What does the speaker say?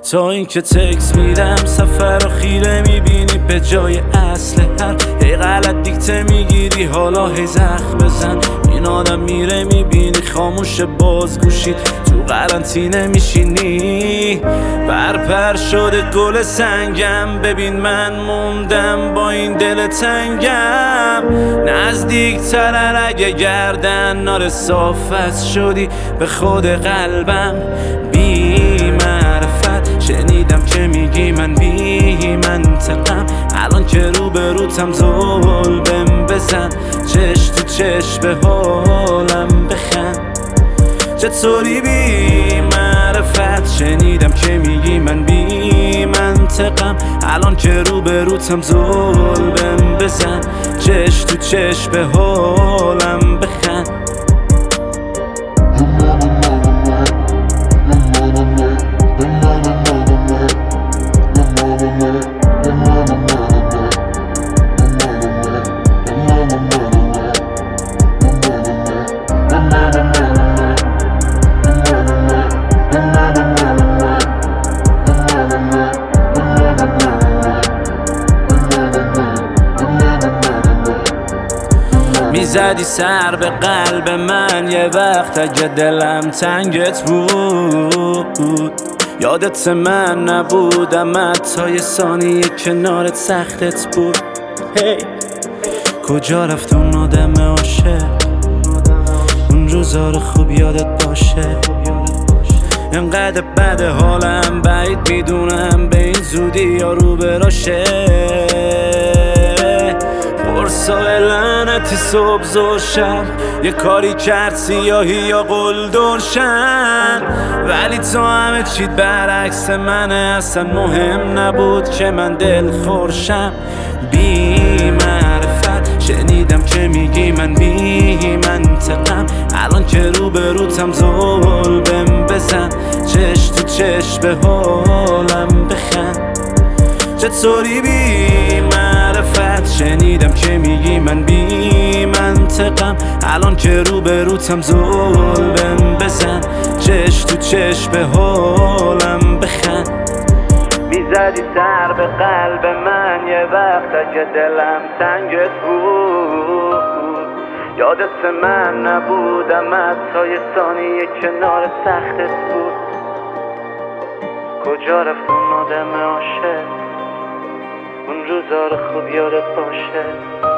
تا اینکه تکس میدم سفر رو خیره میبینی به جای اصل هر هی غلط دیکته میگیری حالا هی زخم بزن. این آدم میره میبینی خاموش بازگوشید تو قرنطینه میشینی پرپر شده گل سنگم. ببین من موندم با این دل تنگم نزدیک تر اگه گردن نار صافت شدی به خود قلبم. بی معرفت شنیدم که میگی من بی منطقم الان که رو به روتم ظلم بزن چش تو چش به حالم بخند. چطوری بی معرفت شنیدم که میگی من بی منطقم الان که رو به روتم ظلم بزن چش تو چش به حالم بخند. میزدی سر به قلب من یه وقت اگه دلم تنگت بود. یادت من نبودم حتی یه ثانیه کنارت سختت بود. هی کجا رفت اون آدم عاشق اون روزا رو خوب یادت باشه. انقدر بد حالم بعید میدونم به این زودی یا رو براشه. پرسای لعنتی صبح زور شب یه کاری کرد سیاهی یا قلدرشن ولی تو همه چیت برعکس منه. اصلا مهم نبود که من دل خورشم. بی معرفت شنیدم که میگی من بی منطقم الان که رو به روتم ظلم بزن چش تو چش به حالم بخند. چطوری بی معرفت شنیدم که میگی من بی منطقم الان که رو به روتم ظلم بزن چش تو چش به حالم بخند. میزدی سر به قلب من یه وقت اگه دلم تنگت بود. یادت من نبودم حتی یه ثانیه کنار سختت بود. کجا رفت اون آدم عاشق اون روزا رو خوب یادت باشه.